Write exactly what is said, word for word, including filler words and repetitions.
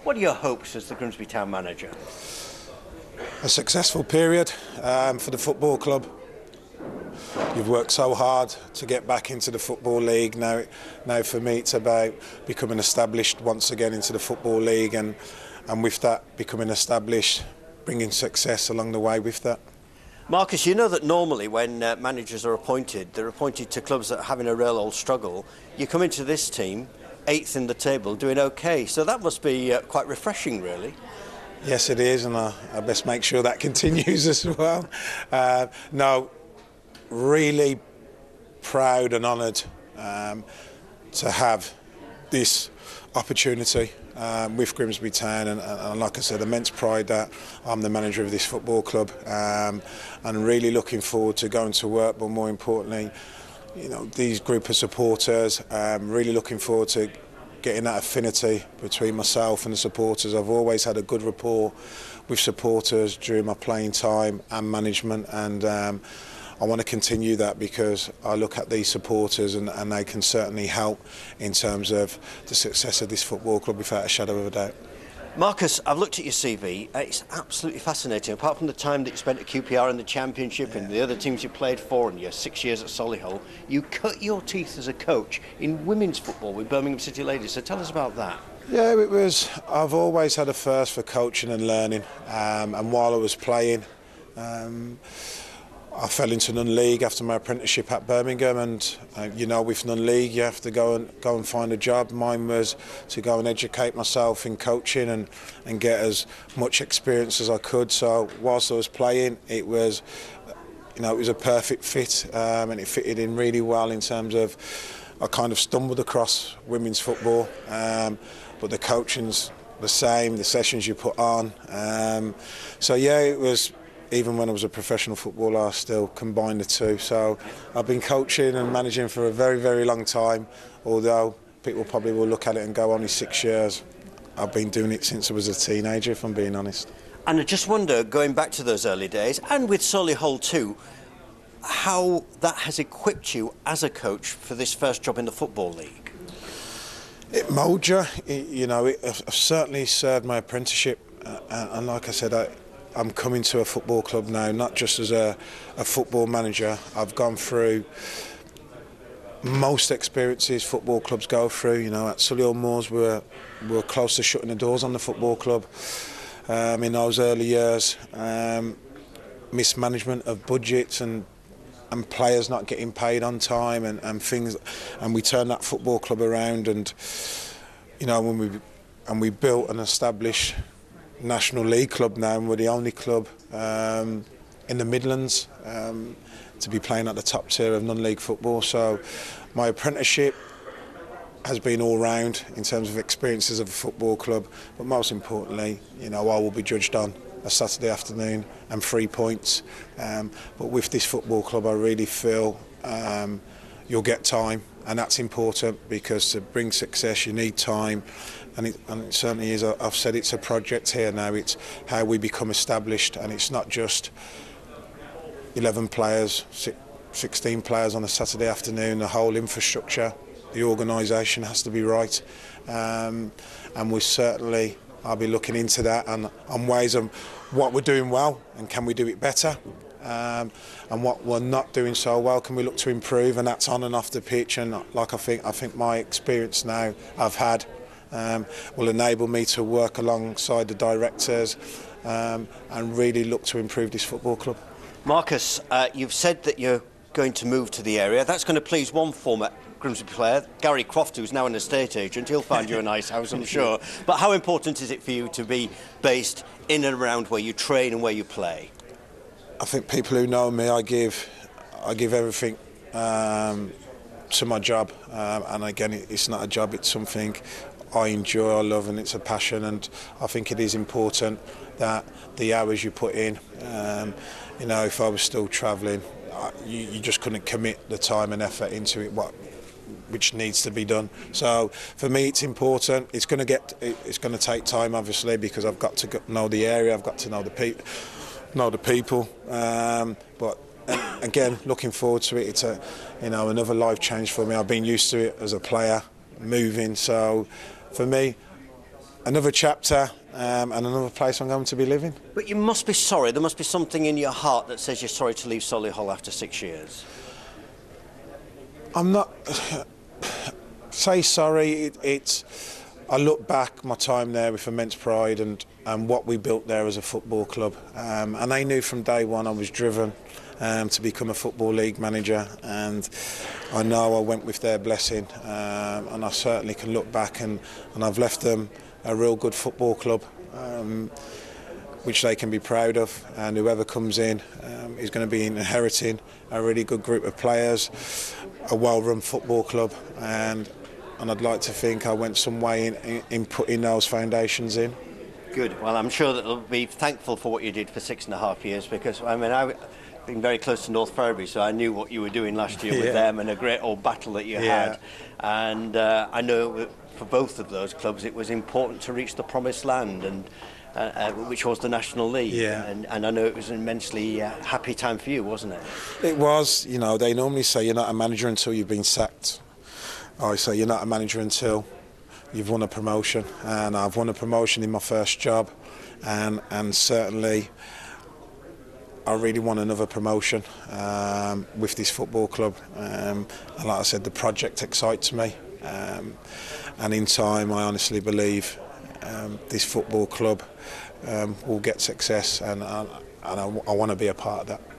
What are your hopes as the Grimsby Town manager? A successful period um, for the football club. You've worked so hard to get back into the Football League. Now, now for me it's about becoming established once again into the Football League, and, and with that becoming established, bringing success along the way with that. Marcus, you know that normally when uh, managers are appointed, they're appointed to clubs that are having a real old struggle. You come into this team, eighth in the table, doing okay, so that must be uh, quite refreshing, really. Yes, it is, and I, I best make sure that continues as well. Uh, no, really proud and honoured um, to have this opportunity um, with Grimsby Town, and, and like I said, immense pride that I'm the manager of this football club, um, and really looking forward to going to work, but more importantly, you know, these group of supporters, um, really looking forward to getting that affinity between myself and the supporters. I've always had a good rapport with supporters during my playing time and management, and um, I want to continue that because I look at these supporters and, and they can certainly help in terms of the success of this football club without a shadow of a doubt. Marcus, I've looked at your C V. It's absolutely fascinating. Apart from the time that you spent at Q P R in the Championship, yeah, and the other teams you played for, and your six years at Solihull, you cut your teeth as a coach in women's football with Birmingham City Ladies. So tell us about that. Yeah, it was. I've always had a thirst for coaching and learning, um, and while I was playing, um, I fell into non-league after my apprenticeship at Birmingham, and uh, you know, with non-league you have to go and go and find a job. Mine was to go and educate myself in coaching and and get as much experience as I could. So whilst I was playing, it was, you know, it was a perfect fit, um, and it fitted in really well in terms of I kind of stumbled across women's football, um, but the coaching's the same, the sessions you put on. Um, so yeah, it was. Even when I was a professional footballer, I still combined the two. So I've been coaching and managing for a very, very long time, although people probably will look at it and go, only six years. I've been doing it since I was a teenager, if I'm being honest. And I just wonder, going back to those early days, and with Solihull too, how that has equipped you as a coach for this first job in the Football League. It moulds you. It, you know, it, I've certainly served my apprenticeship, uh, and like I said, I, I'm coming to a football club now, not just as a, a football manager. I've gone through most experiences football clubs go through. You know, at Solihull Moors, we were, we were close to shutting the doors on the football club um, in those early years. Um, mismanagement of budgets and and players not getting paid on time and, and things, and we turned that football club around, and you know, when we and we built and established National League club now, and we're the only club um, in the Midlands um, to be playing at the top tier of non-league football. So my apprenticeship has been all round in terms of experiences of a football club, but most importantly, you know, I will be judged on a Saturday afternoon and three points. Um, but with this football club, I really feel um, you'll get time, and that's important because to bring success, you need time. And it, and it certainly is. I've said it's a project here now. It's how we become established, and it's not just eleven players, sixteen players on a Saturday afternoon. The whole infrastructure, the organisation has to be right, um, and we certainly. I'll be looking into that and on ways of what we're doing well and can we do it better, um, and what we're not doing so well, can we look to improve, and that's on and off the pitch. And like I think, I think my experience now I've had. Um, will enable me to work alongside the directors um, and really look to improve this football club. Marcus, uh, you've said that you're going to move to the area. That's going to please one former Grimsby player, Gary Croft, who's now an estate agent. He'll find you a nice house, I'm sure. But how important is it for you to be based in and around where you train and where you play? I think people who know me, I give, I give everything um, to my job, um, and again, it's not a job; it's something I enjoy, I love, and it's a passion. And I think it is important that the hours you put in, um, you know, if I was still travelling, you, you just couldn't commit the time and effort into it, what, which needs to be done. So for me, it's important. It's going to get, it's going to take time, obviously, because I've got to know the area, I've got to know the people, know the people. Um, but again, looking forward to it. It's a, you know, another life change for me. I've been used to it as a player, moving. So for me, another chapter um, and another place I'm going to be living. But you must be sorry. There must be something in your heart that says you're sorry to leave Solihull after six years. I'm not... say sorry, it, it's... I look back my time there with immense pride and, and what we built there as a football club. Um, and I knew from day one I was driven um, to become a Football League manager, and I know I went with their blessing, um, and I certainly can look back and, and I've left them a real good football club, um, which they can be proud of, and whoever comes in um, is going to be inheriting a really good group of players, a well-run football club, and and I'd like to think I went some way in, in, in putting those foundations in. Good. Well, I'm sure that they'll be thankful for what you did for six and a half years, because, I mean, I've been very close to North Ferriby, so I knew what you were doing last year yeah. with them, and a great old battle that you yeah. had. And uh, I know for both of those clubs it was important to reach the promised land, and uh, uh, which was the National League. Yeah. And, and I know it was an immensely uh, happy time for you, wasn't it? It was. You know, they normally say you're not a manager until you've been sacked. I say you're not a manager until you've won a promotion, and I've won a promotion in my first job, and and certainly I really want another promotion um, with this football club. Um, and like I said, the project excites me, um, and in time I honestly believe um, this football club um, will get success, and, and I, I want to be a part of that.